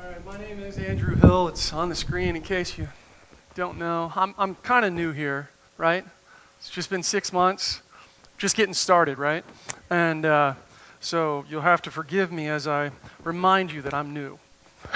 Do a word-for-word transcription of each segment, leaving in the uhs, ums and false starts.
All right, my name is Andrew Hill. It's on the screen in case you don't know. I'm, I'm kind of new here, right? It's just been six months, just getting started, right? And uh, so you'll have to forgive me as I remind you that I'm new.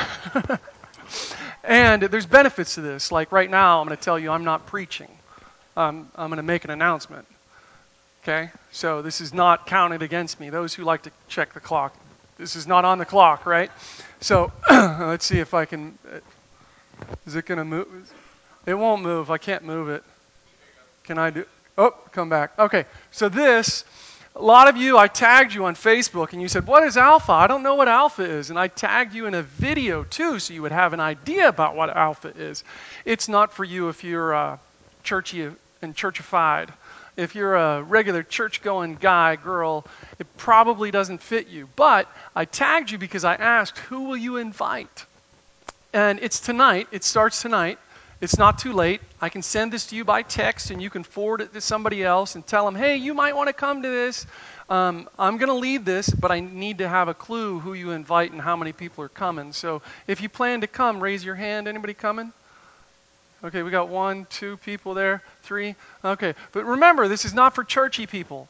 And there's benefits to this. Like right now, I'm going to tell you I'm not preaching. Um, I'm going to make an announcement. Okay? So this is not counted against me. Those who like to check the clock, this is not on the clock, right? So let's see if I can. Is it going to move? It won't move. I can't move it. Can I do? Oh, come back. Okay. So this, a lot of you, I tagged you on Facebook and you said, what is Alpha? I don't know what Alpha is. And I tagged you in a video too so you would have an idea about what Alpha is. It's not for you if you're uh, churchy and churchified. If you're a regular church-going guy, girl, it probably doesn't fit you. But I tagged you because I asked, who will you invite? And it's tonight. It starts tonight. It's not too late. I can send this to you by text, and you can forward it to somebody else and tell them, hey, you might want to come to this. Um, I'm going to lead this, but I need to have a clue who you invite and how many people are coming. So if you plan to come, raise your hand. Anybody coming? Okay, we got one, two people there, three. Okay, but remember, this is not for churchy people.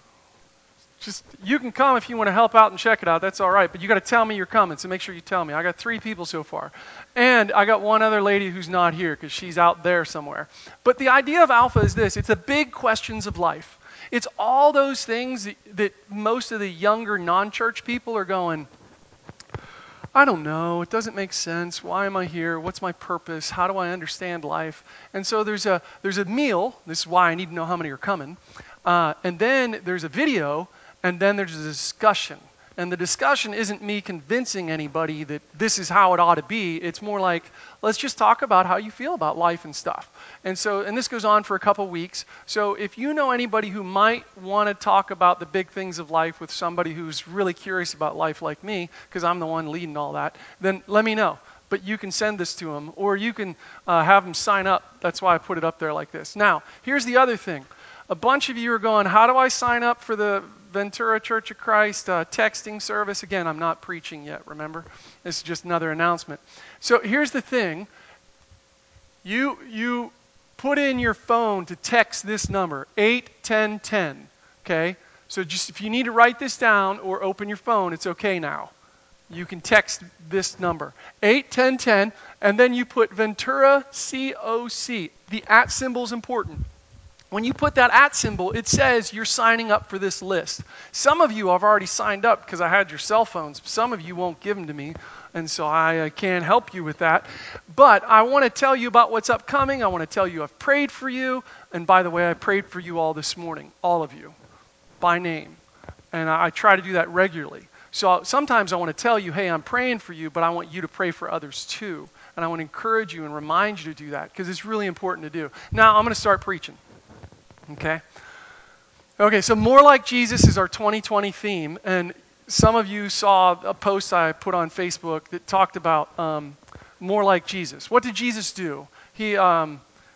Just, you can come if you want to help out and check it out. That's all right. But you got to tell me you're coming, so make sure you tell me. I got three people so far. And I got one other lady who's not here because she's out there somewhere. But the idea of Alpha is this. It's the big questions of life. It's all those things that, that most of the younger non-church people are going, I don't know. It doesn't make sense. Why am I here? What's my purpose? How do I understand life? And so there's a there's a meal. This is why I need to know how many are coming. Uh, and then there's a video, and then there's a discussion. And the discussion isn't me convincing anybody that this is how it ought to be. It's more like, let's just talk about how you feel about life and stuff. And so, and this goes on for a couple weeks. So if you know anybody who might want to talk about the big things of life with somebody who's really curious about life like me, because I'm the one leading all that, then let me know. But you can send this to them, or you can uh, have them sign up. That's why I put it up there like this. Now, here's the other thing. A bunch of you are going, how do I sign up for the Ventura Church of Christ uh, texting service? Again, I'm not preaching yet, remember? This is just another announcement. So here's the thing. You, you put in your phone to text this number, eight ten ten, okay? So just if you need to write this down or open your phone, it's okay now. You can text this number, eight ten ten, and then you put Ventura C O C. The at symbol is important. When you put that at symbol, it says you're signing up for this list. Some of you have already signed up because I had your cell phones. Some of you won't give them to me, and so I, I can't help you with that. But I want to tell you about what's upcoming. I want to tell you I've prayed for you. And by the way, I prayed for you all this morning, all of you, by name. And I, I try to do that regularly. So sometimes I want to tell you, hey, I'm praying for you, but I want you to pray for others too. And I want to encourage you and remind you to do that because it's really important to do. Now I'm going to start preaching. Okay? Okay, so More Like Jesus is our twenty twenty theme, and some of you saw a post I put on Facebook that talked about um, more like Jesus. What did Jesus do? He, um,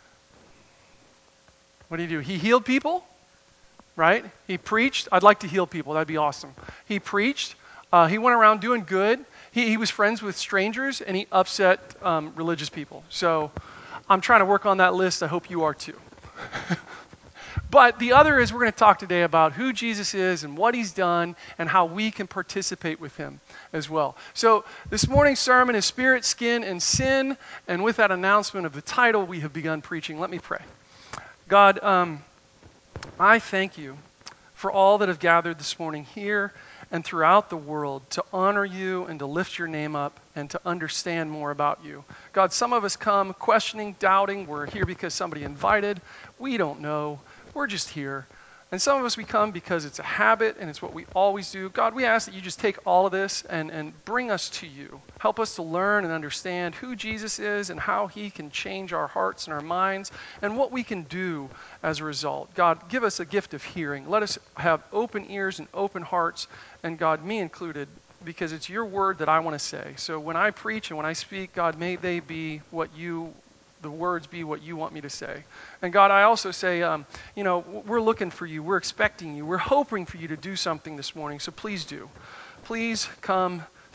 what did he do? He healed people, right? He preached. I'd like to heal people. That'd be awesome. He preached. Uh, he went around doing good. He, he was friends with strangers, and he upset um, religious people. So I'm trying to work on that list. I hope you are too. But the other is we're going to talk today about who Jesus is and what he's done and how we can participate with him as well. So this morning's sermon is Spirit, Skin, and Sin. And with that announcement of the title, we have begun preaching. Let me pray. God, um, I thank you for all that have gathered this morning here and throughout the world to honor you and to lift your name up and to understand more about you. God, some of us come questioning, doubting. We're here because somebody invited. We don't know. We're just here. And some of us, we come because it's a habit and it's what we always do. God, we ask that you just take all of this and, and bring us to you. Help us to learn and understand who Jesus is and how he can change our hearts and our minds and what we can do as a result. God, give us a gift of hearing. Let us have open ears and open hearts, and God, me included, because it's your word that I want to say. So when I preach and when I speak, God, may they be what you the words be what you want me to say. And God, I also say, um, you know, we're looking for you. We're expecting you. We're hoping for you to do something this morning. So please do. Please come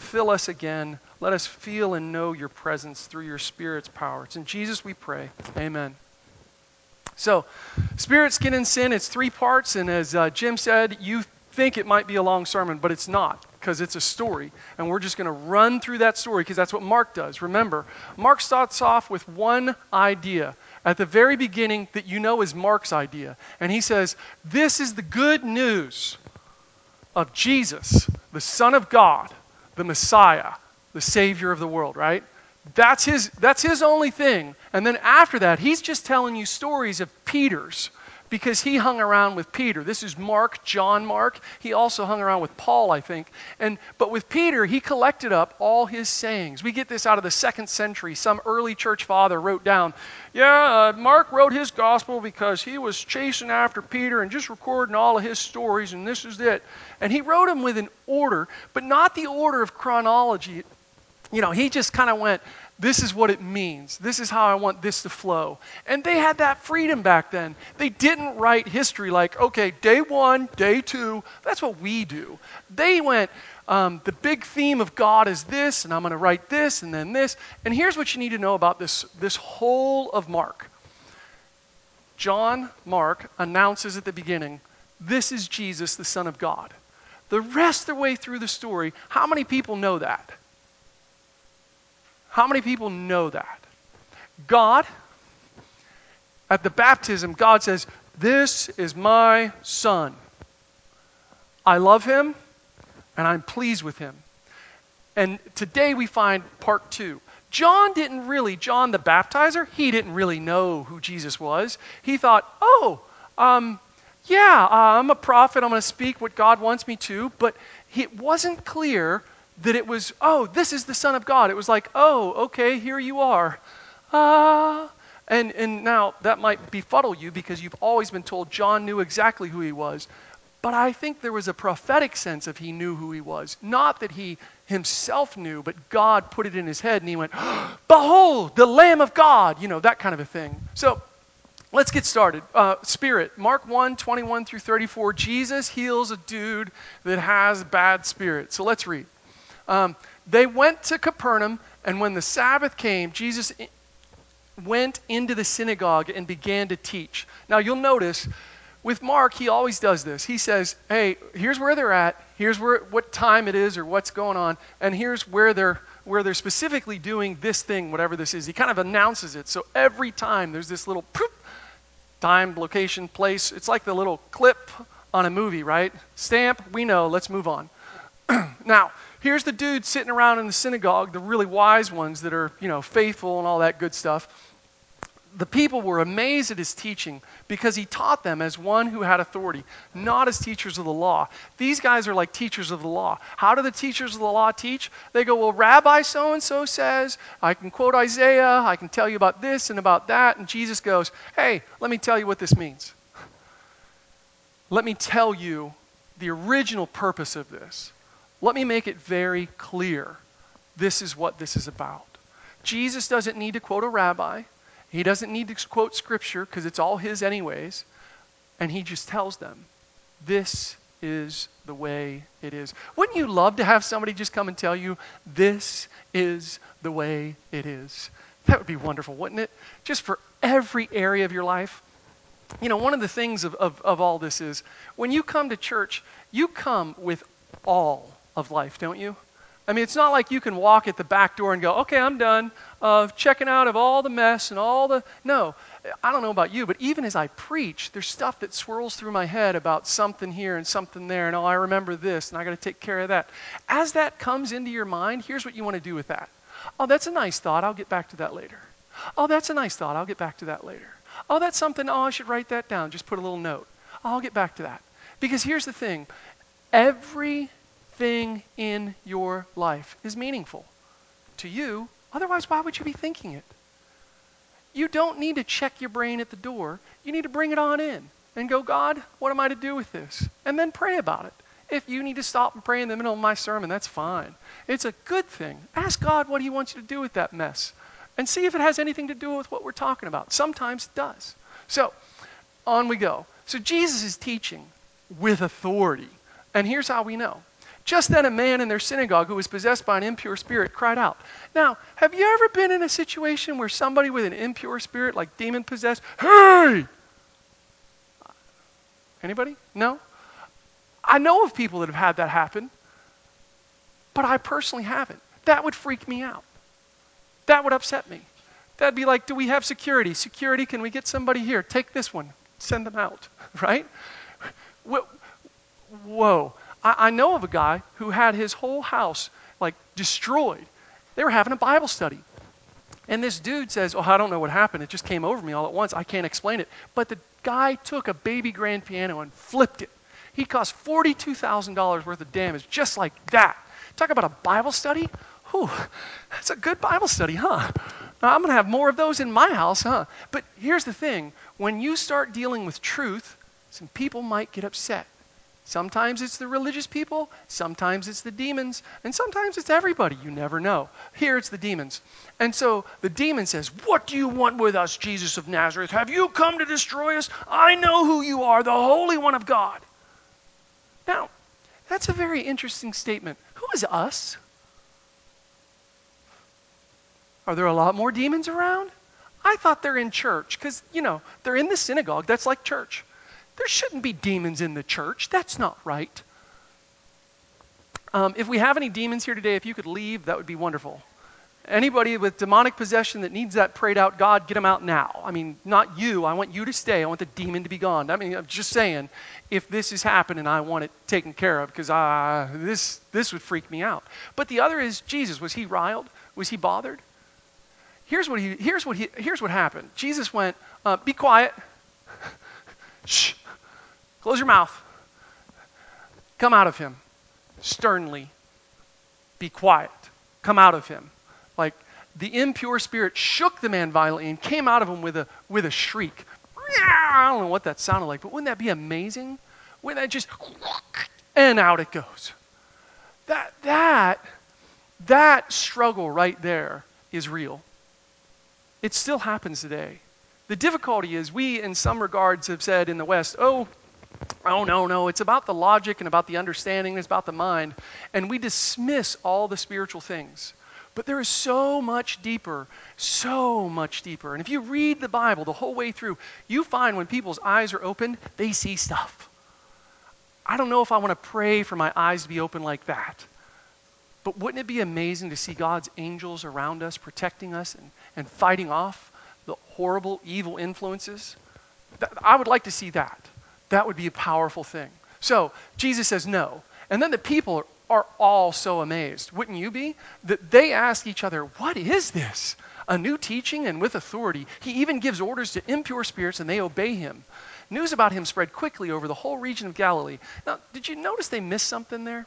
Fill us again. Let us feel and know your presence through your Spirit's power. It's in Jesus we pray. Amen. So, Spirit, Skin, and Sin, it's three parts. And as uh, Jim said, you think it might be a long sermon, but it's not, because it's a story. And we're just going to run through that story because that's what Mark does. Remember, Mark starts off with one idea at the very beginning that you know is Mark's idea. And he says, this is the good news of Jesus, the Son of God, the Messiah, the Savior of the world, right? That's his, that's his only thing. And then after that, he's just telling you stories of Peter's, because he hung around with Peter. This is Mark, John Mark. He also hung around with Paul, I think. And but with Peter, he collected up all his sayings. We get this out of the second century. Some early church father wrote down, yeah, uh, Mark wrote his gospel because he was chasing after Peter and just recording all of his stories, and this is it. And he wrote them with an order, but not the order of chronology. You know, he just kind of went, this is what it means. This is how I want this to flow. And they had that freedom back then. They didn't write history like, okay, day one, day two. That's what we do. They went, um, the big theme of God is this, and I'm going to write this, and then this. And here's what you need to know about this, this whole of Mark. John Mark announces at the beginning, this is Jesus, the Son of God. The rest of the way through the story, how many people know that? How many people know that? God, at the baptism, God says, this is my Son. I love him, and I'm pleased with him. And today we find part two. John didn't really, John the baptizer, he didn't really know who Jesus was. He thought, oh, um, yeah, uh, I'm a prophet, I'm going to speak what God wants me to, but it wasn't clear that it was, oh, this is the Son of God. It was like, oh, okay, here you are. Ah. Uh, and, and now that might befuddle you because you've always been told John knew exactly who he was. But I think there was a prophetic sense of he knew who he was. Not that he himself knew, but God put it in his head and he went, behold, the Lamb of God. You know, that kind of a thing. So let's get started. Uh, spirit, Mark one, twenty-one through thirty-four. Jesus heals a dude that has bad spirit. So let's read. Um, they went to Capernaum, and when the Sabbath came, Jesus I- went into the synagogue and began to teach. Now you'll notice, with Mark, he always does this. He says, hey, here's where they're at, here's where what time it is or what's going on, and here's where they're where they're specifically doing this thing, whatever this is. He kind of announces it. So every time there's this little poof, time, location, place. It's like the little clip on a movie, right? Stamp, we know, let's move on. Now, here's the dude sitting around in the synagogue, the really wise ones that are, you know, faithful and all that good stuff. The people were amazed at his teaching because he taught them as one who had authority, not as teachers of the law. These guys are like teachers of the law. How do the teachers of the law teach? They go, well, Rabbi so-and-so says, I can quote Isaiah, I can tell you about this and about that. And Jesus goes, hey, let me tell you what this means. Let me tell you the original purpose of this. Let me make it very clear. This is what this is about. Jesus doesn't need to quote a rabbi. He doesn't need to quote scripture because it's all his anyways. And he just tells them, this is the way it is. Wouldn't you love to have somebody just come and tell you, this is the way it is? That would be wonderful, wouldn't it? Just for every area of your life. You know, one of the things of, of, of all this is, when you come to church, you come with all of life, don't you? I mean, it's not like you can walk at the back door and go, okay, I'm done uh, checking out of all the mess and all the... No, I don't know about you, but even as I preach, there's stuff that swirls through my head about something here and something there, and oh, I remember this, and I got to take care of that. As that comes into your mind, here's what you want to do with that. Oh, that's a nice thought. I'll get back to that later. Oh, that's a nice thought. I'll get back to that later. Oh, that's something. Oh, I should write that down. Just put a little note. Oh, I'll get back to that. Because here's the thing. Everything in your life is meaningful to you. Otherwise, why would you be thinking it? You don't need to check your brain at the door. You need to bring it on in and go, God, what am I to do with this? And then pray about it. If you need to stop and pray in the middle of my sermon, that's fine. It's a good thing. Ask God what he wants you to do with that mess. And see if it has anything to do with what we're talking about. Sometimes it does. So, on we go. So Jesus is teaching with authority. And here's how we know. Just then a man in their synagogue who was possessed by an impure spirit cried out. Now, have you ever been in a situation where somebody with an impure spirit, like demon possessed, hey! Anybody? No? I know of people that have had that happen, but I personally haven't. That would freak me out. That would upset me. That'd be like, do we have security? Security, can we get somebody here? Take this one. Send them out, right? Whoa. I, I know of a guy who had his whole house like destroyed. They were having a Bible study. And this dude says, oh, I don't know what happened. It just came over me all at once. I can't explain it. But the guy took a baby grand piano and flipped it. He caused forty-two thousand dollars worth of damage just like that. Talk about a Bible study? Whew, that's a good Bible study, huh? Now, I'm going to have more of those in my house, huh? But here's the thing. When you start dealing with truth, some people might get upset. Sometimes it's the religious people, sometimes it's the demons, and sometimes it's everybody. You never know. Here it's the demons. And so the demon says, what do you want with us, Jesus of Nazareth? Have you come to destroy us? I know who you are, the Holy One of God. Now, that's a very interesting statement. Who is us? Are there a lot more demons around? I thought they're in church because, you know, they're in the synagogue. That's like church. There shouldn't be demons in the church. That's not right. Um, if we have any demons here today, if you could leave, that would be wonderful. Anybody with demonic possession that needs that prayed out, God, get them out now. I mean, not you. I want you to stay. I want the demon to be gone. I mean, I'm just saying, if this is happening, I want it taken care of because uh, this, this would freak me out. But the other is Jesus. Was he riled? Was he bothered? Here's what he. Here's what he. Here's what happened. Jesus went, uh, "Be quiet. Shh. Close your mouth. Come out of him." Sternly. Be quiet. Come out of him. Like the impure spirit shook the man violently and came out of him with a with a shriek. I don't know what that sounded like, but wouldn't that be amazing? Wouldn't that just and out it goes? That that that struggle right there is real. It still happens today. The difficulty is we, in some regards, have said in the West, oh, oh, no, no, it's about the logic and about the understanding, it's about the mind, and we dismiss all the spiritual things. But there is so much deeper, so much deeper. And if you read the Bible the whole way through, you find when people's eyes are opened, they see stuff. I don't know if I want to pray for my eyes to be open like that. But wouldn't it be amazing to see God's angels around us, protecting us and, and fighting off the horrible, evil influences? Th- I would like to see that. That would be a powerful thing. So Jesus says no. And then the people are, are all so amazed. Wouldn't you be? That they ask each other, what is this? A new teaching and with authority. He even gives orders to impure spirits and they obey him. News about him spread quickly over the whole region of Galilee. Now, did you notice they missed something there?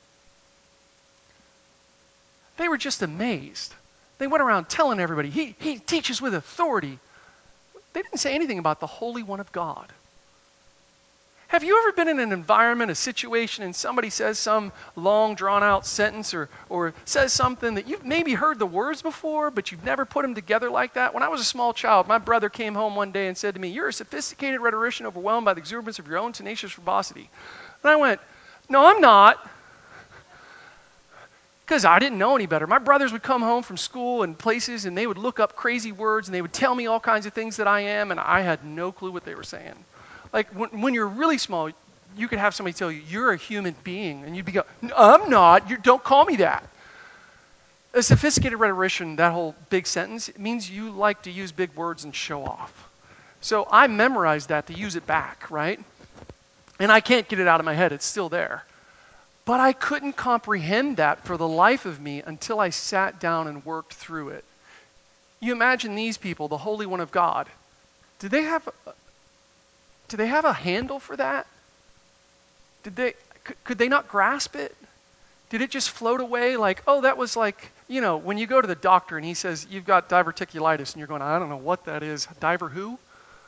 They were just amazed. They went around telling everybody, he, he teaches with authority. They didn't say anything about the Holy One of God. Have you ever been in an environment, a situation, and somebody says some long, drawn-out sentence or, or says something that you've maybe heard the words before, but you've never put them together like that? When I was a small child, my brother came home one day and said to me, you're a sophisticated rhetorician overwhelmed by the exuberance of your own tenacious verbosity. And I went, no, I'm not. Because I didn't know any better. My brothers would come home from school and places and they would look up crazy words and they would tell me all kinds of things that I am and I had no clue what they were saying. Like when, when you're really small, you could have somebody tell you, you're a human being. And you'd be go, I'm not. You don't call me that. A sophisticated rhetorician, that whole big sentence, it means you like to use big words and show off. So I memorized that to use it back, right? And I can't get it out of my head. It's still there. But I couldn't comprehend that for the life of me until I sat down and worked through it. You imagine these people, the Holy One of God. Did they have, did they have a handle for that? Did they, could, could they not grasp it? Did it just float away like, oh, that was like, you know, when you go to the doctor and he says, you've got diverticulitis, and you're going, I don't know what that is. Diver who?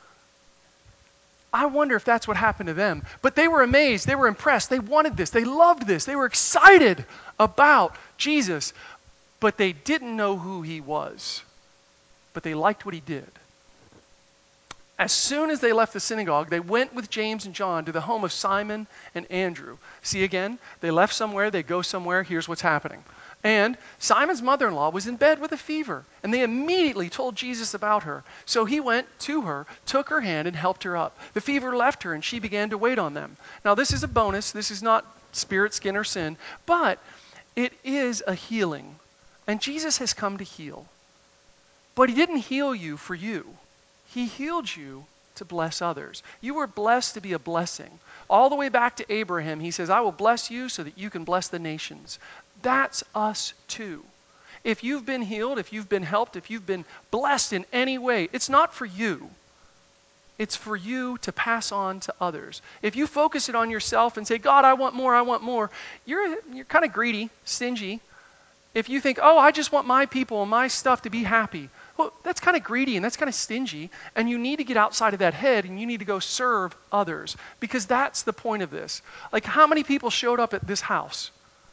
I wonder if that's what happened to them. But they were amazed. They were impressed. They wanted this. They loved this. They were excited about Jesus. But they didn't know who he was. But they liked what he did. As soon as they left the synagogue, they went with James and John to the home of Simon and Andrew. See again, they left somewhere, they go somewhere, here's what's happening. And Simon's mother-in-law was in bed with a fever, and they immediately told Jesus about her. So he went to her, took her hand, and helped her up. The fever left her, and she began to wait on them. Now, this is a bonus. This is not spirit, skin, or sin, but it is a healing. And Jesus has come to heal. But he didn't heal you for you. He healed you to bless others. You were blessed to be a blessing. All the way back to Abraham, he says, I will bless you so that you can bless the nations. That's us too. If you've been healed, if you've been helped, if you've been blessed in any way, it's not for you. It's for you to pass on to others. If you focus it on yourself and say, God, I want more, I want more, you're, you're kind of greedy, stingy. If you think, oh, I just want my people and my stuff to be happy, well, that's kind of greedy and that's kind of stingy, and you need to get outside of that head and you need to go serve others, because that's the point of this. Like, how many people showed up at this house?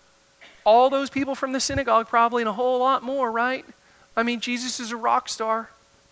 All those people from the synagogue probably, and a whole lot more, right? I mean, Jesus is a rock star.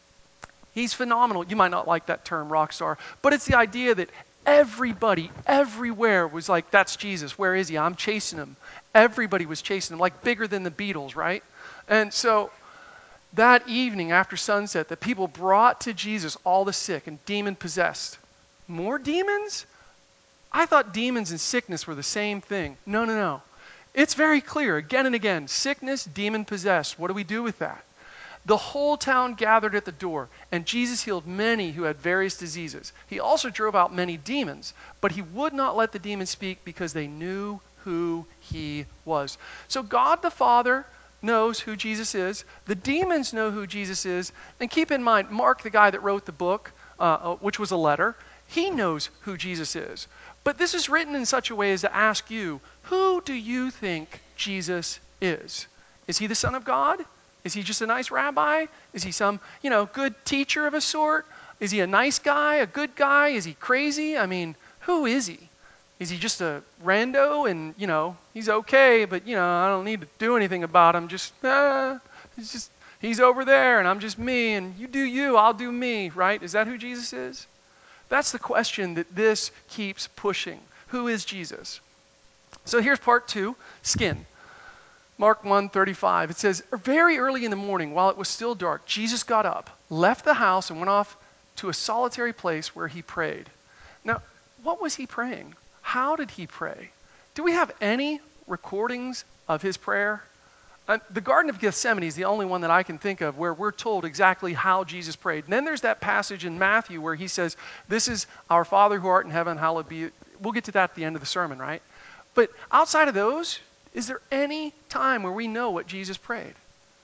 He's phenomenal. You might not like that term, rock star, but it's the idea that everybody, everywhere was like, that's Jesus. Where is he? I'm chasing him. Everybody was chasing him, like bigger than the Beatles, right? And so that evening after sunset, the people brought to Jesus all the sick and demon-possessed. More demons? I thought demons and sickness were the same thing. No, no, no. It's very clear, again and again, sickness, demon-possessed. What do we do with that? The whole town gathered at the door, and Jesus healed many who had various diseases. He also drove out many demons, but he would not let the demons speak because they knew who he was. So God the Father knows who Jesus is. The demons know who Jesus is. And keep in mind, Mark, the guy that wrote the book, uh, which was a letter, he knows who Jesus is. But this is written in such a way as to ask you, who do you think Jesus is? Is he the Son of God? Is he just a nice rabbi? Is he some, you know, good teacher of a sort? Is he a nice guy, a good guy? Is he crazy? I mean, who is he? Is he just a rando and, you know, he's okay, but, you know, I don't need to do anything about him. Just, ah, he's just, he's over there and I'm just me and you do you, I'll do me, right? Is that who Jesus is? That's the question that this keeps pushing. Who is Jesus? So here's part two, skin. Mark one thirty-five, it says, very early in the morning, while it was still dark, Jesus got up, left the house, and went off to a solitary place where he prayed. Now, what was he praying? How did he pray? Do we have any recordings of his prayer? Uh, the Garden of Gethsemane is the only one that I can think of where we're told exactly how Jesus prayed. And then there's that passage in Matthew where he says, this is our Father who art in heaven, hallowed be. We'll get to that at the end of the sermon, right? But outside of those, is there any time where we know what Jesus prayed?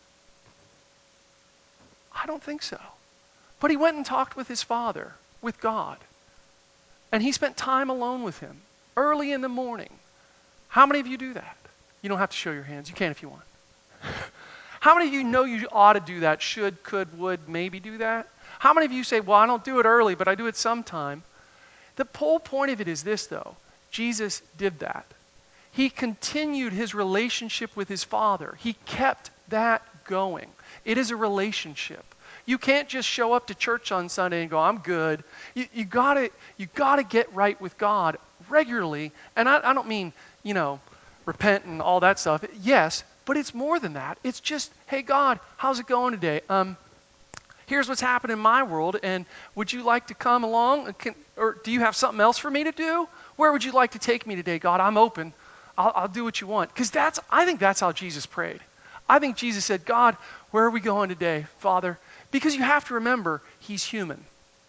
I don't think so. But he went and talked with his Father, with God. And he spent time alone with him, early in the morning. How many of you do that? You don't have to show your hands. You can if you want. How many of you know you ought to do that, should, could, would, maybe do that? How many of you say, well, I don't do it early, but I do it sometime? The whole point of it is this, though. Jesus did that. He continued his relationship with his Father. He kept that going. It is a relationship. You can't just show up to church on Sunday and go, I'm good. You, you gotta, you gotta get right with God regularly. And I, I don't mean, you know, repent and all that stuff. Yes, but it's more than that. It's just, hey, God, how's it going today? Um, here's what's happened in my world, and would you like to come along? Can, or do you have something else for me to do? Where would you like to take me today, God? I'm open. I'll, I'll do what you want. Because that's, I think that's how Jesus prayed. I think Jesus said, God, where are we going today, Father? Because you have to remember, he's human.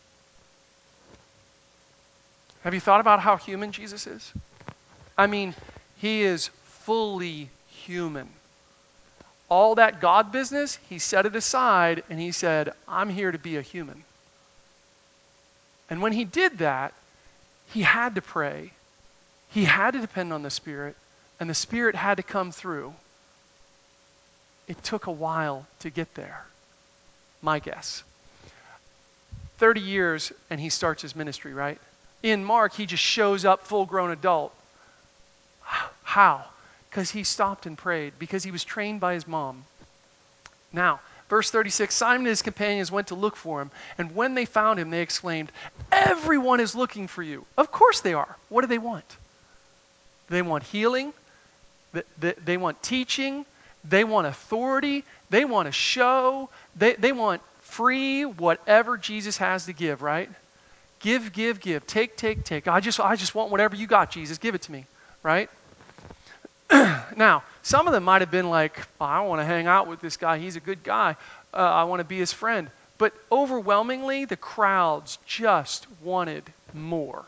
Have you thought about how human Jesus is? I mean, he is fully human. All that God business, he set it aside and he said, I'm here to be a human. And when he did that, he had to pray. He had to depend on the Spirit, and the Spirit had to come through. It took a while to get there, my guess. thirty years and he starts his ministry, right? In Mark, he just shows up full-grown adult. How? Because he stopped and prayed, because he was trained by his mom. Now, Verse thirty-six, Simon and his companions went to look for him, and when they found him, they exclaimed, "Everyone is looking for you." Of course they are. What do they want? They want healing. They, they want teaching. They want authority. They want a show. They, they want free whatever Jesus has to give, right? Give, give, give. Take, take, take. I just, I just want whatever you got, Jesus. Give it to me, right? Now, some of them might have been like, oh, I want to hang out with this guy. He's a good guy. Uh, I want to be his friend. But overwhelmingly, the crowds just wanted more.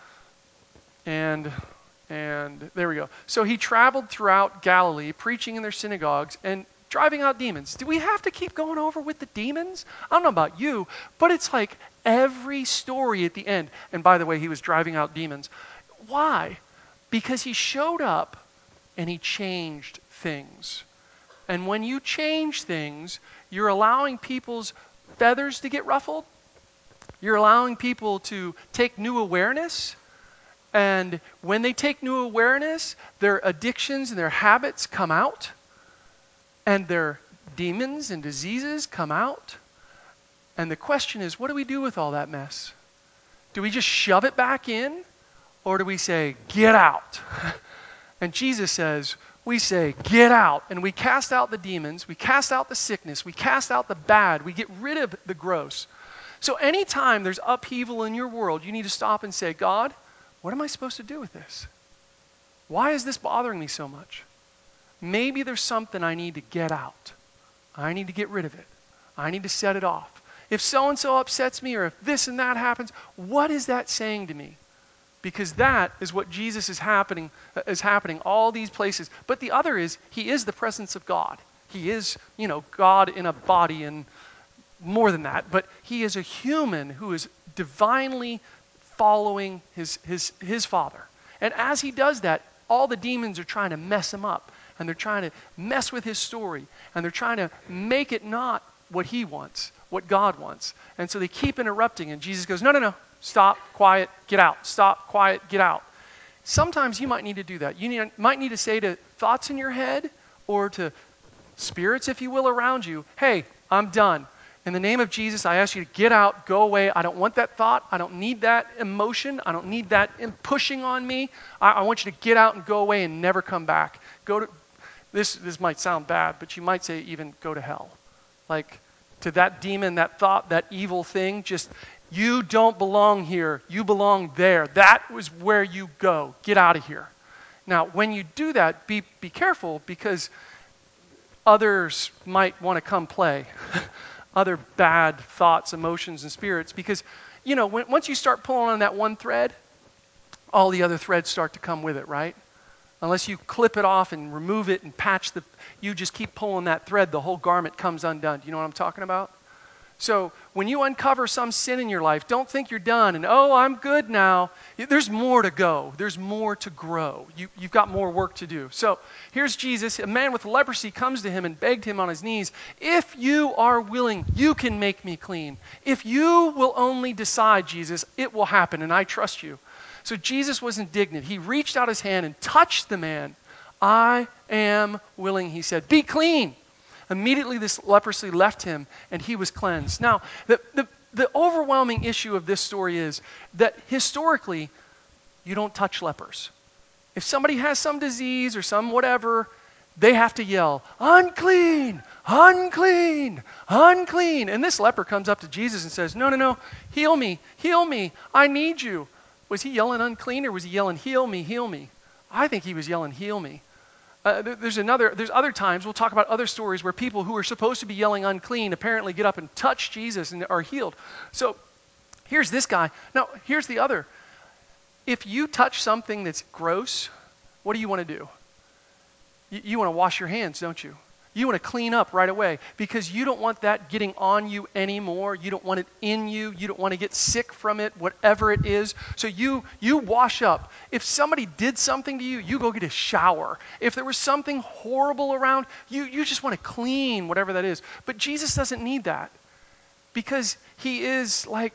And and there we go. So he traveled throughout Galilee, preaching in their synagogues and driving out demons. Do we have to keep going over with the demons? I don't know about you, but it's like every story at the end. And by the way, he was driving out demons. Why? Because he showed up and he changed things. And when you change things, you're allowing people's feathers to get ruffled. You're allowing people to take new awareness. And when they take new awareness, their addictions and their habits come out. And their demons and diseases come out. And the question is, what do we do with all that mess? Do we just shove it back in? Or do we say, get out? And Jesus says, we say, get out. And we cast out the demons. We cast out the sickness. We cast out the bad. We get rid of the gross. So anytime there's upheaval in your world, you need to stop and say, God, what am I supposed to do with this? Why is this bothering me so much? Maybe there's something I need to get out. I need to get rid of it. I need to set it off. If so-and-so upsets me or if this and that happens, what is that saying to me? Because that is what Jesus is happening, is happening all these places. But the other is, he is the presence of God. He is, you know, God in a body and more than that. But he is a human who is divinely following his, his, his Father. And as he does that, all the demons are trying to mess him up. And they're trying to mess with his story. And they're trying to make it not what he wants, what God wants. And so they keep interrupting. And Jesus goes, no, no, no. Stop, quiet, get out. Stop, quiet, get out. Sometimes you might need to do that. You need, might need to say to thoughts in your head or to spirits, if you will, around you, hey, I'm done. In the name of Jesus, I ask you to get out, go away. I don't want that thought. I don't need that emotion. I don't need that pushing on me. I, I want you to get out and go away and never come back. Go to, this, this might sound bad, but you might say even go to hell. Like to that demon, that thought, that evil thing, just... You don't belong here. You belong there. That was where you go. Get out of here. Now, when you do that, be, be careful because others might want to come play. Other bad thoughts, emotions, and spirits. Because, you know, when, once you start pulling on that one thread, all the other threads start to come with it, right? Unless you clip it off and remove it and patch the... You just keep pulling that thread, the whole garment comes undone. Do you know what I'm talking about? So when you uncover some sin in your life, don't think you're done and, oh, I'm good now. There's more to go. There's more to grow. You, you've got more work to do. So here's Jesus. A man with leprosy comes to him and begged him on his knees, if you are willing, you can make me clean. If you will only decide, Jesus, it will happen, and I trust you. So Jesus was indignant. He reached out his hand and touched the man. I am willing, he said. Be clean. Immediately this leprosy left him and he was cleansed. Now, the, the, the overwhelming issue of this story is that historically, you don't touch lepers. If somebody has some disease or some whatever, they have to yell, unclean, unclean, unclean. And this leper comes up to Jesus and says, no, no, no, heal me, heal me, I need you. Was he yelling unclean or was he yelling heal me, heal me? I think he was yelling heal me. Uh, there's another. There's other times, we'll talk about other stories where people who are supposed to be yelling unclean apparently get up and touch Jesus and are healed. So here's this guy. Now, here's the other. If you touch something that's gross, what do you want to do? You, you want to wash your hands, don't you? You want to clean up right away because you don't want that getting on you anymore. You don't want it in you. You don't want to get sick from it, whatever it is. So you you wash up. If somebody did something to you, you go get a shower. If there was something horrible around, you, you just want to clean whatever that is. But Jesus doesn't need that because he is like,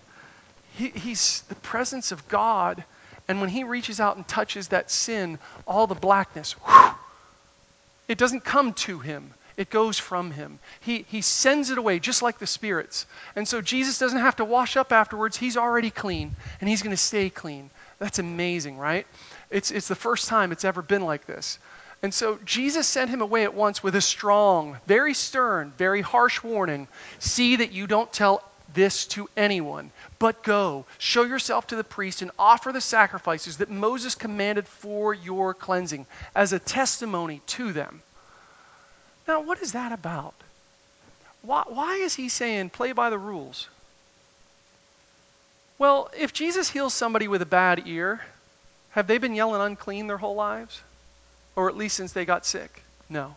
he, he's the presence of God. And when he reaches out and touches that sin, all the blackness, whew, it doesn't come to him. It goes from him. He, he sends it away just like the spirits. And so Jesus doesn't have to wash up afterwards. He's already clean, and he's going to stay clean. That's amazing, right? It's, it's the first time it's ever been like this. And so Jesus sent him away at once with a strong, very stern, very harsh warning. See that you don't tell this to anyone, but go, show yourself to the priest and offer the sacrifices that Moses commanded for your cleansing as a testimony to them. Now, what is that about? Why, why is he saying play by the rules? Well, if Jesus heals somebody with a bad ear, have they been yelling unclean their whole lives? Or at least since they got sick? No.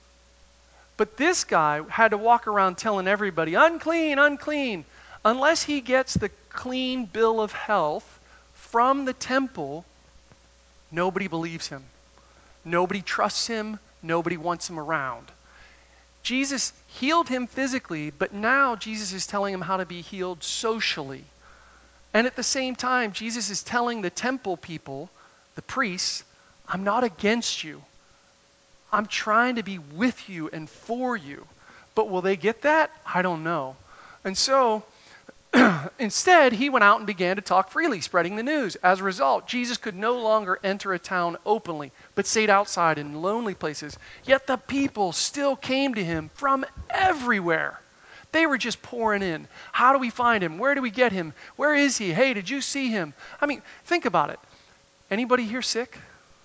But this guy had to walk around telling everybody, unclean, unclean. Unless he gets the clean bill of health from the temple, nobody believes him. Nobody trusts him. Nobody wants him around. Jesus healed him physically, but now Jesus is telling him how to be healed socially. And at the same time, Jesus is telling the temple people, the priests, I'm not against you. I'm trying to be with you and for you. But will they get that? I don't know. And so, instead, he went out and began to talk freely, spreading the news. As a result, Jesus could no longer enter a town openly, but stayed outside in lonely places. Yet the people still came to him from everywhere. They were just pouring in. How do we find him? Where do we get him? Where is he? Hey, did you see him? I mean, think about it. Anybody here sick?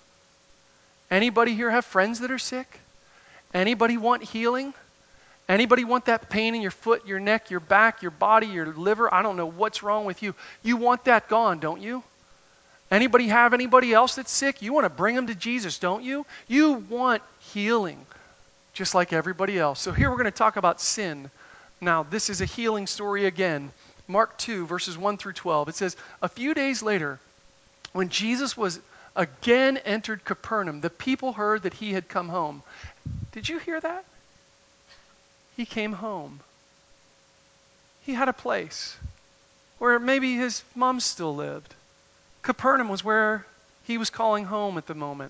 Anybody here have friends that are sick? Anybody want healing? Anybody want that pain in your foot, your neck, your back, your body, your liver? I don't know what's wrong with you. You want that gone, don't you? Anybody have anybody else that's sick? You want to bring them to Jesus, don't you? You want healing, just like everybody else. So here we're going to talk about sin. Now, this is a healing story again. Mark two, verses one through twelve. It says, a few days later, when Jesus was again entered Capernaum, the people heard that he had come home. Did you hear that? He came home. He had a place where maybe his mom still lived. Capernaum was where he was calling home at the moment.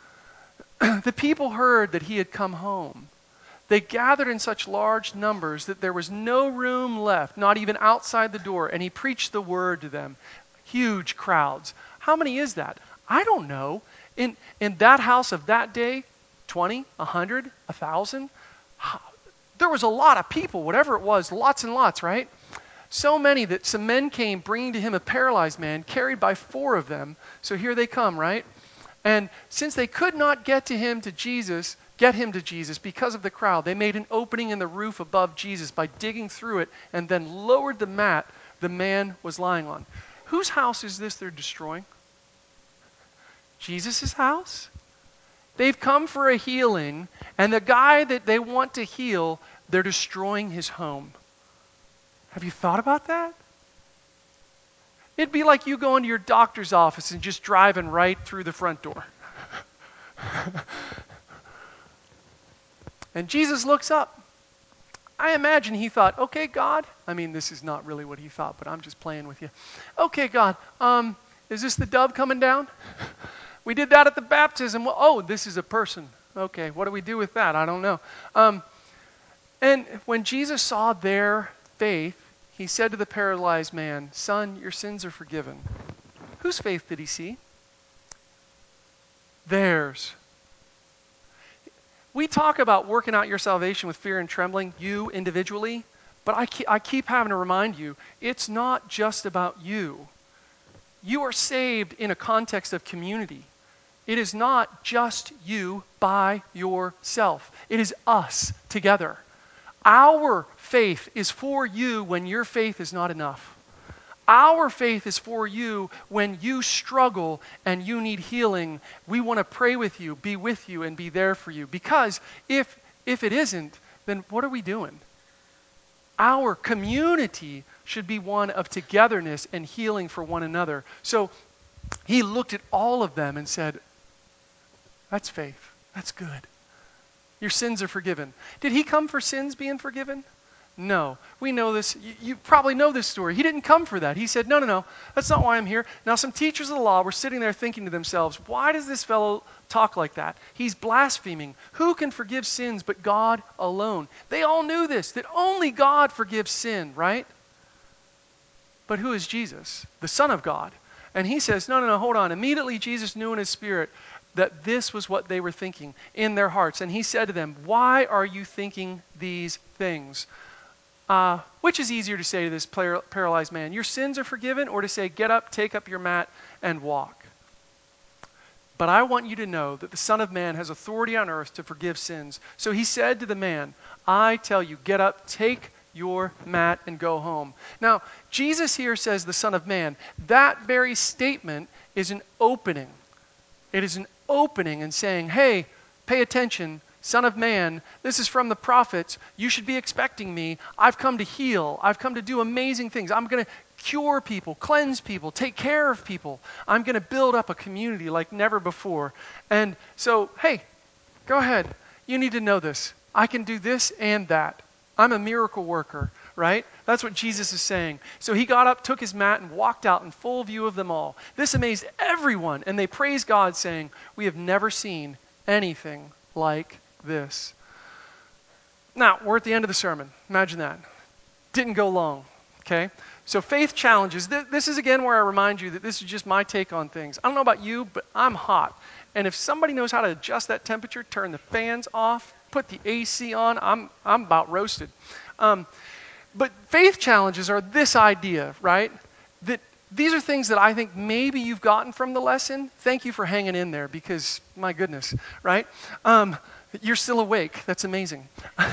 The people heard that he had come home. They gathered in such large numbers that there was no room left, not even outside the door, and he preached the word to them. Huge crowds. How many is that? I don't know. In in that house of that day, twenty, a hundred, a thousand, there was a lot of people, whatever it was, lots and lots, right? So many that some men came bringing to him a paralyzed man, carried by four of them. So here they come, right? And since they could not get to him to Jesus, get him to Jesus because of the crowd, they made an opening in the roof above Jesus by digging through it and then lowered the mat the man was lying on. Whose house is this they're destroying? Jesus' house? They've come for a healing, and the guy that they want to heal, they're destroying his home. Have you thought about that? It'd be like you going to your doctor's office and just driving right through the front door. And Jesus looks up. I imagine he thought, okay, God. I mean, this is not really what he thought, but I'm just playing with you. Okay, God, um, is this the dove coming down? We did that at the baptism. Well, oh, this is a person. Okay, what do we do with that? I don't know. Um, and when Jesus saw their faith, he said to the paralyzed man, son, your sins are forgiven. Whose faith did he see? Theirs. We talk about working out your salvation with fear and trembling, you individually, but I keep, I keep having to remind you, it's not just about you. You are saved in a context of community. It is not just you by yourself. It is us together. Our faith is for you when your faith is not enough. Our faith is for you when you struggle and you need healing. We want to pray with you, be with you, and be there for you. Because if, if it isn't, then what are we doing? Our community should be one of togetherness and healing for one another. So he looked at all of them and said, that's faith. That's good. Your sins are forgiven. Did he come for sins being forgiven? No. We know this. You, you probably know this story. He didn't come for that. He said, no, no, no, that's not why I'm here. Now, some teachers of the law were sitting there thinking to themselves, why does this fellow talk like that? He's blaspheming. Who can forgive sins but God alone? They all knew this, that only God forgives sin, right? But who is Jesus? The Son of God. And he says, no, no, no, hold on. Immediately Jesus knew in his spirit that this was what they were thinking in their hearts. And he said to them, why are you thinking these things? Uh, which is easier to say to this par- paralyzed man, your sins are forgiven, or to say, get up, take up your mat, and walk? But I want you to know that the Son of Man has authority on earth to forgive sins. So he said to the man, I tell you, get up, take your mat, and go home. Now, Jesus here says the Son of Man. That very statement is an opening. It is an opening and saying, hey, pay attention, Son of Man, this is from the prophets. You should be expecting me. I've come to heal. I've come to do amazing things. I'm going to cure people, cleanse people, take care of people. I'm going to build up a community like never before. And so, hey, go ahead. You need to know this. I can do this and that. I'm a miracle worker, right? That's what Jesus is saying. So he got up, took his mat, and walked out in full view of them all. This amazed everyone, and they praised God, saying, we have never seen anything like this. Now, we're at the end of the sermon. Imagine that. Didn't go long, okay? So faith challenges. Th- this is again where I remind you that this is just my take on things. I don't know about you, but I'm hot. And if somebody knows how to adjust that temperature, turn the fans off, put the A C on, I'm, I'm about roasted. Um, but faith challenges are this idea, right? That these are things that I think maybe you've gotten from the lesson. Thank you for hanging in there because, my goodness, right? Um, You're still awake. That's amazing.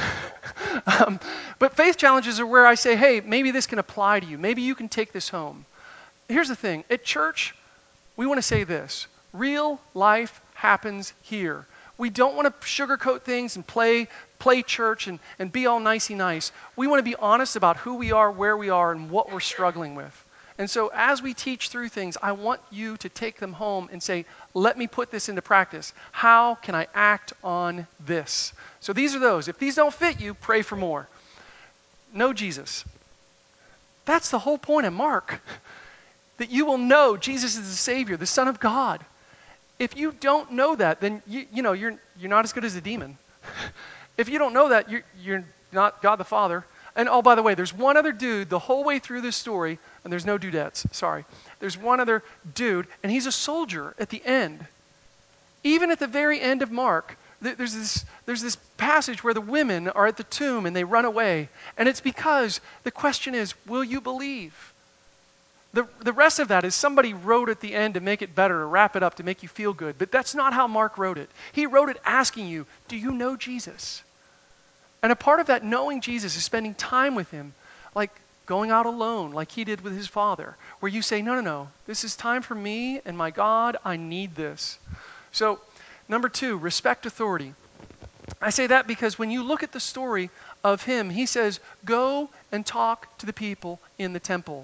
um, but faith challenges are where I say, hey, maybe this can apply to you. Maybe you can take this home. Here's the thing. At church, we want to say this. Real life happens here. We don't want to sugarcoat things and play play church and, and be all nicey nice. We want to be honest about who we are, where we are, and what we're struggling with. And so as we teach through things, I want you to take them home and say, let me put this into practice. How can I act on this? So these are those. If these don't fit you, pray for more. Know Jesus. That's the whole point of Mark. That you will know Jesus is the Savior, the Son of God. If you don't know that, then you, you know, you're, you're not as good as a demon. If you don't know that, you're, you're not God the Father. And oh, by the way, there's one other dude the whole way through this story, and there's no dudettes, sorry. There's one other dude, and he's a soldier at the end. Even at the very end of Mark, th- there's this, there's this passage where the women are at the tomb and they run away. And it's because the question is, will you believe? The, the rest of that is somebody wrote at the end to make it better, to wrap it up, to make you feel good. But that's not how Mark wrote it. He wrote it asking you, do you know Jesus? And a part of that knowing Jesus is spending time with him, like going out alone, like he did with his father, where you say, no, no, no, this is time for me and my God, I need this. So, number two, respect authority. I say that because when you look at the story of him, he says, go and talk to the people in the temple.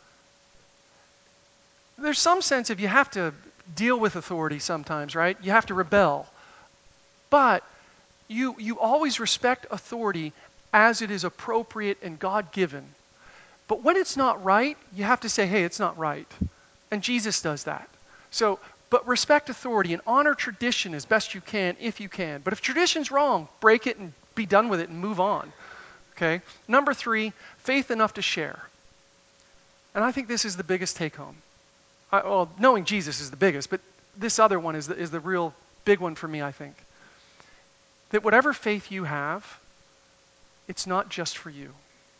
There's some sense of you have to deal with authority sometimes, right? You have to rebel. But you, you always respect authority as it is appropriate and God-given. But when it's not right, you have to say, hey, it's not right. And Jesus does that. So, but respect authority and honor tradition as best you can, if you can. But if tradition's wrong, break it and be done with it and move on. Okay? Number three, faith enough to share. And I think this is the biggest take-home. I, well, knowing Jesus is the biggest, but this other one is the, is the real big one for me, I think. That whatever faith you have, it's not just for you.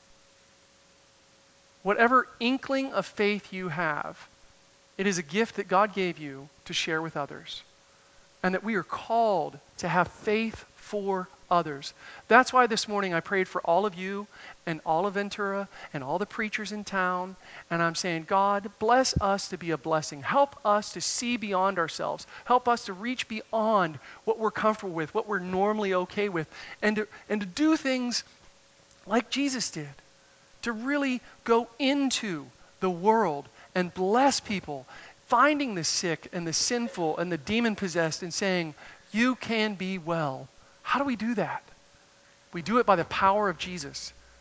Whatever inkling of faith you have, it is a gift that God gave you to share with others. And that we are called to have faith for others. That's why this morning I prayed for all of you and all of Ventura and all the preachers in town. And I'm saying, God, bless us to be a blessing. Help us to see beyond ourselves. Help us to reach beyond what we're comfortable with, what we're normally okay with. And to, and to do things like Jesus did. To really go into the world and bless people, finding the sick and the sinful and the demon-possessed and saying, you can be well. How do we do that? We do it by the power of Jesus.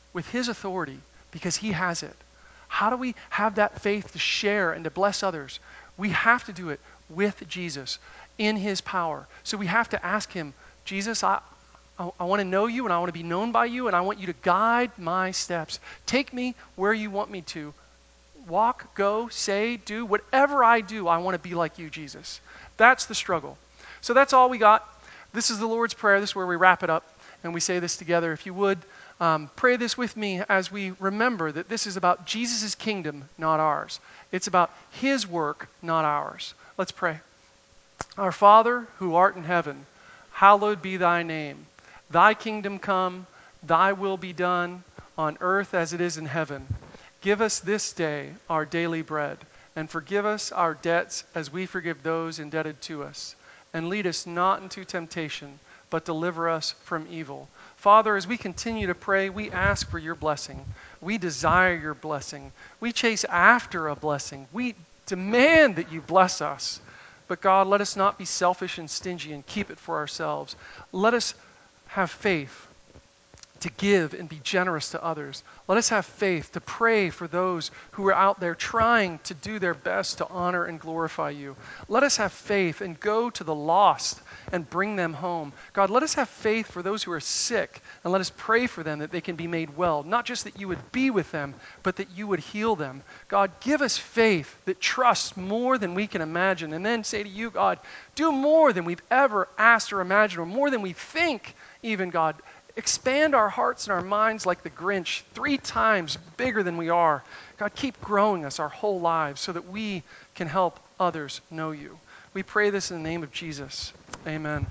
with his authority because he has it. How do we have that faith to share and to bless others? We have to do it with Jesus in his power. So we have to ask him, Jesus, I, I, I want to know you and I want to be known by you and I want you to guide my steps. Take me where you want me to. Walk, go, say, do, whatever I do, I want to be like you, Jesus. That's the struggle. So that's all we got. This is the Lord's Prayer. This is where we wrap it up and we say this together. If you would, um, pray this with me as we remember that this is about Jesus' kingdom, not ours. It's about his work, not ours. Let's pray. Our Father, who art in heaven, hallowed be thy name. Thy kingdom come, thy will be done, on earth as it is in heaven. Give us this day our daily bread, and forgive us our debts as we forgive those indebted to us. And lead us not into temptation, but deliver us from evil. Father, as we continue to pray, we ask for your blessing. We desire your blessing. We chase after a blessing. We demand that you bless us. But God, let us not be selfish and stingy and keep it for ourselves. Let us have faith to give and be generous to others. Let us have faith to pray for those who are out there trying to do their best to honor and glorify you. Let us have faith and go to the lost and bring them home. God, let us have faith for those who are sick and let us pray for them that they can be made well. Not just that you would be with them, but that you would heal them. God, give us faith that trusts more than we can imagine. And then say to you, God, do more than we've ever asked or imagined, or more than we think even, God. Expand our hearts and our minds like the Grinch, three times bigger than we are. God, keep growing us our whole lives so that we can help others know you. We pray this in the name of Jesus. Amen.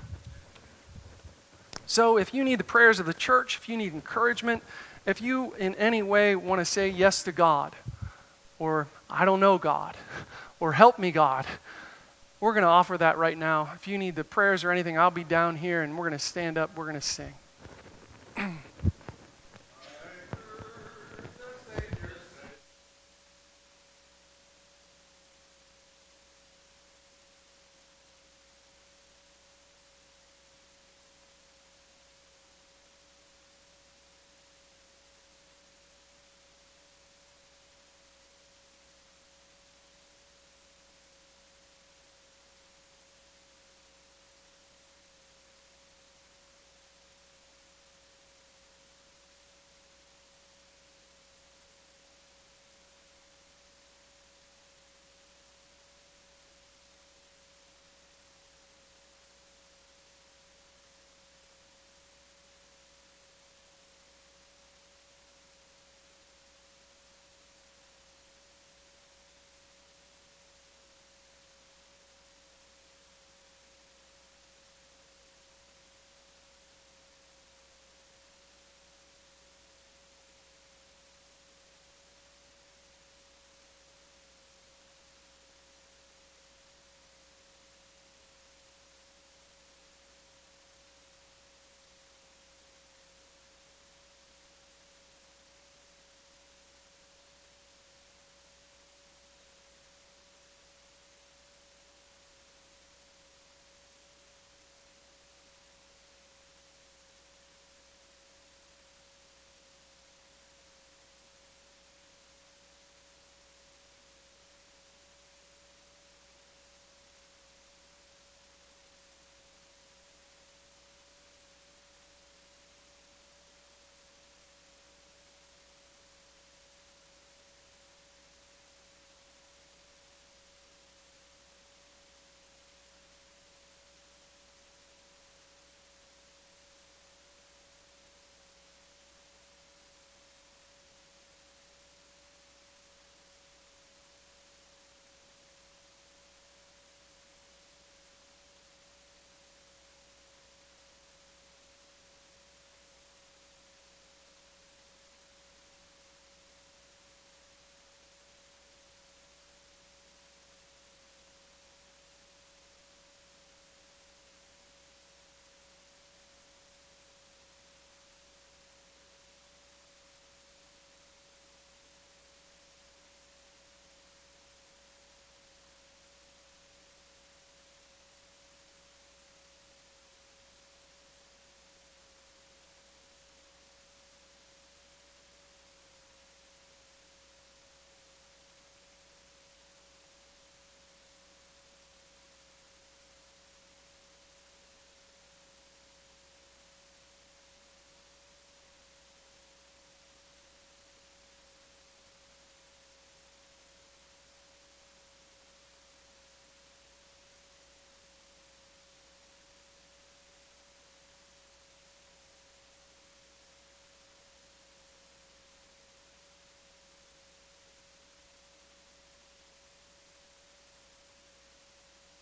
So if you need the prayers of the church, if you need encouragement, if you in any way want to say yes to God, or I don't know God, or help me God, we're going to offer that right now. If you need the prayers or anything, I'll be down here and we're going to stand up, we're going to sing.